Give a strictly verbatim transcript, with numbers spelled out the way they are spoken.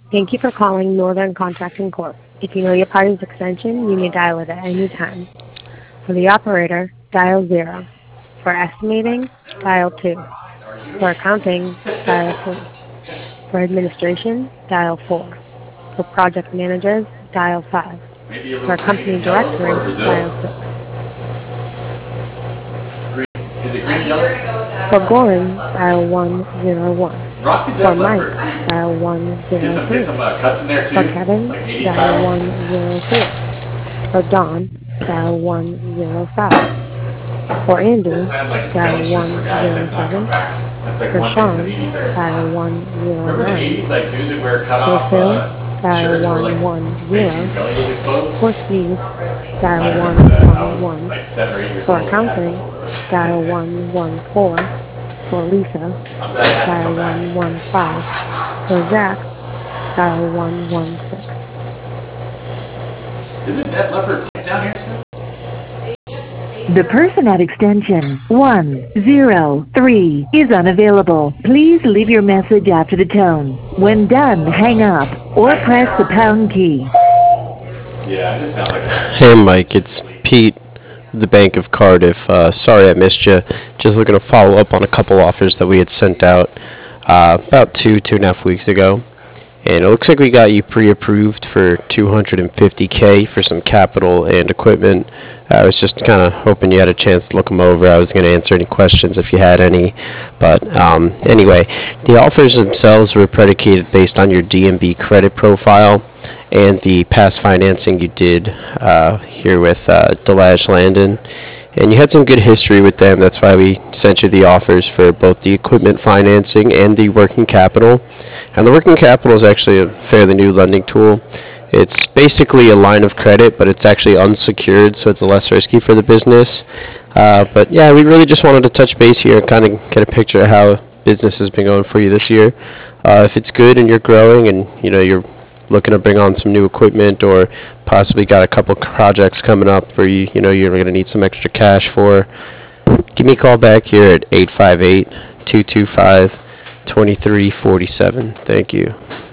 Thank you for calling Northern Contracting Corp. If you know your party's extension, you may dial it at any time. For the operator, dial zero. For estimating, dial two. For accounting, dial three. For administration, dial four. For project managers, dial five. Maybe a For little a green company and yellow for directory, Brazil. dial six. Is it green and yellow? For Gorin, dial one zero one. Rock the For Def Mike, Leppard. dial Get some, get one zero three. some uh, cuts in there For too, Kevin, like eighties dial style. one zero four. For Don, dial one zero five. For Andrew, I had like dial belly shirts for guys that not come one zero seven. back. That's like For one thing in the Sean, eighties there. dial one zero Remember the nine. eighties, like dudes that wear cut For off Phil, uh, dial shirts where like one one basically zero. belly was exposed? For Steve, I dial remember one that. I one was one. like seven or eight years For old when I had a accounting, couple of those. dial one one four. For Lisa, I'm glad I had to dial come back. one one five. For Zach, dial one one six. Isn't Def Leppard down here still? The person at extension one zero three is unavailable. Please leave your message after the tone. When done, hang up or press the pound key. Yeah, it just sounds like a... Hey Mike, it's Pete, the Bank of Cardiff. Uh, sorry I missed you. Just looking to follow up on a couple offers that we had sent out uh, about two, two and a half weeks ago. And it looks like we got you pre-approved for two hundred fifty K for some capital and equipment. I was just kind of hoping you had a chance to look them over. I was going to answer any questions if you had any. But um, anyway, the offers themselves were predicated based on your D M B credit profile and the past financing you did uh, here with uh, Delage Landon. And you had some good history with them. That's why we sent you the offers for both the equipment financing and the working capital. And the working capital is actually a fairly new lending tool. It's basically a line of credit, but it's actually unsecured, so it's less risky for the business. Uh, but yeah, we really just wanted to touch base here and kind of get a picture of how business has been going for you this year. Uh, if it's good and you're growing and you know you're looking to bring on some new equipment or possibly got a couple projects coming up where you you know you're going to need some extra cash for, give me a call back here at eight five eight, two two five, two three four seven. Thank you.